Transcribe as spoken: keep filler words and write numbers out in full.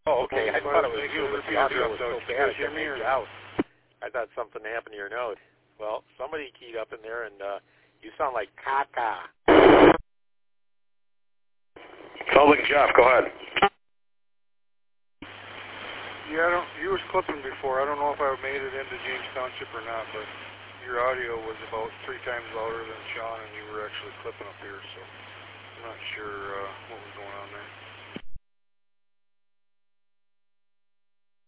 Oh, okay. Well, I thought it was thank you, you. but the Repeat audio yourself, was so though. bad Can I you hear couldn't me make or you out. I thought something happened to your note. Well, somebody keyed up in there, and uh, you sound like caca. Sounds like Jeff. Go ahead. Yeah, I don't, you was clipping before. I don't know if I made it into James Township or not, but your audio was about three times louder than Sean, and you were actually clipping up here, so I'm not sure uh, what was going on there.